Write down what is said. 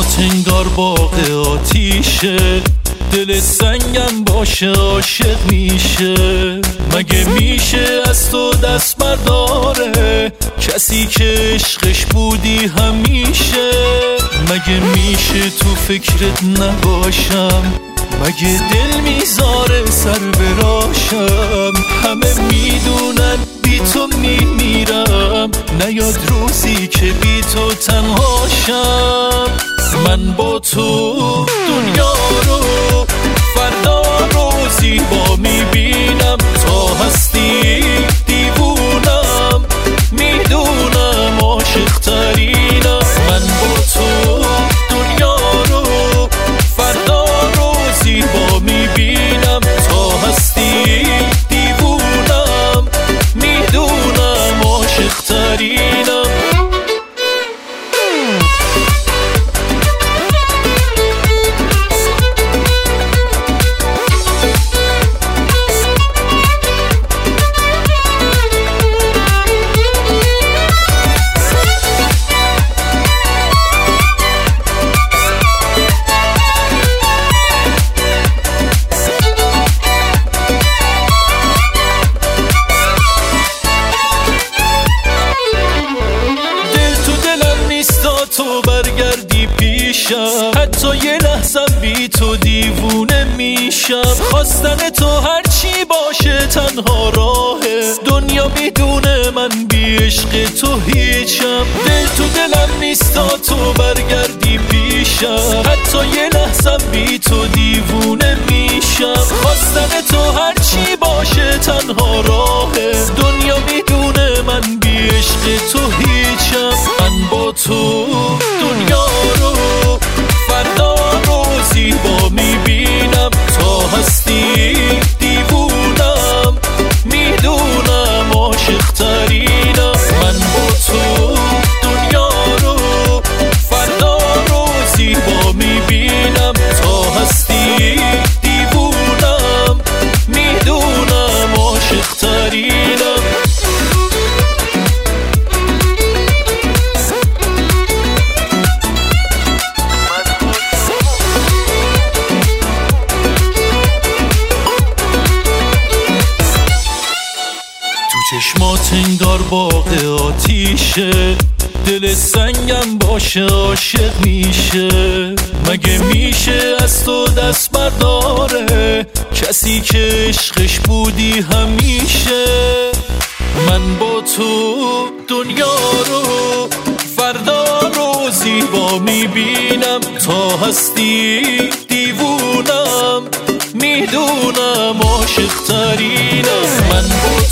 چشمات انگار باغ آتیشه، دل سنگم باشه عاشق میشه. مگه میشه از تو دست برداره کسی که عشقش بودی همیشه؟ مگه میشه تو فکرت نباشم؟ مگه دل میذاره سر براشم؟ همه میدونن بی تو میمیرم، نیاد روزی که بی تو تنهاشم. من با تو دنیا رو فردا رو زیبا میبینم، تا هستی دیوونم، میدونم عاشق ترینم. من با تو دنیا رو فردا رو زیبا میبینم، تا هستی دیوونم، میدونم عاشق ترینم. تو برگردی پیشم، حتی یه لحظه بی تو دیوونه میشم. خواستن تو هرچی باشه تنها راهه، دنیا میدونه من بی عشق تو هیچم. دل تو دلم نیستا تو برگردی پیشم، حتی یه لحظه بی تو دیوونه میشم. خواستن تو هرچی باشه تنها راهه، دنیا میدونه من بی عشق تو هیچم. من با تو دنیا رو فردا رو زیبا میبینم، تا هستی دیوونم، میدونم عاشق ترینم. من با تو دنیا رو فردا رو زیبا میبینم، تا هستی دیوونم، میدونم عاشق ترینم. چشمات انگار باغ آتیشه، دل سنگم باشه عاشق میشه. مگه میشه از تو دست برداره کسی که عشقش بودی همیشه؟ من با تو دنیا رو فردا رو زیبا میبینم، تا هستی دیوونم، میدونم عاشق ترینم. من با